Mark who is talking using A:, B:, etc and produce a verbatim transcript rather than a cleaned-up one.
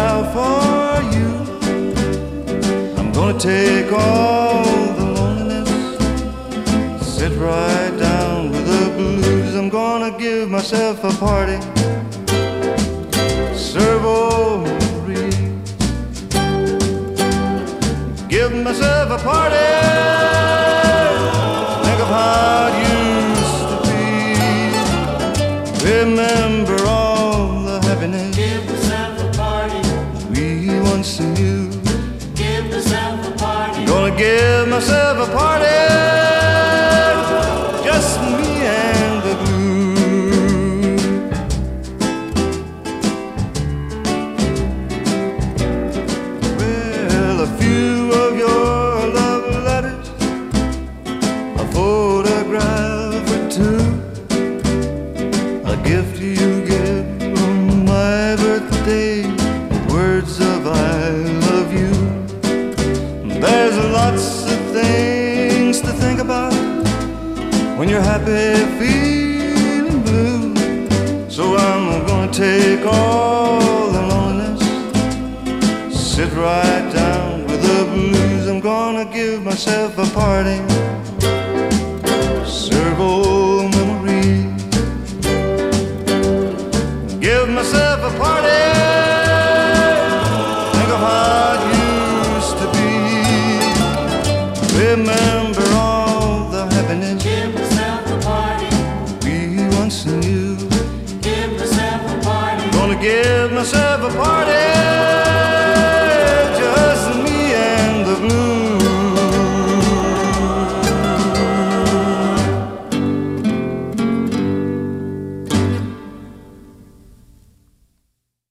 A: out for you. I'm gonna take all the loneliness, sit right down with the blues. I'm gonna give myself a party, serve old memories, give myself a party, think of how it used to be, remember all the happiness.
B: Give yourself a party.
A: We once knew.
B: Give yourself a party.
A: Gonna give myself a party, just me and the blues. Well, a few of your love letters, a photograph or two, a gift you give on my birthday, words of I love you. There's lots of things to think about when you're happy, feeling blue. So I'm gonna take all the loneliness, sit right down with the blues. I'm gonna give myself a party, serve old memories, give myself a party, think of how it used to be, remember all the happiness.
B: Give yourself a party.
A: We once knew.
B: Give yourself a party.
A: Gonna give myself a party,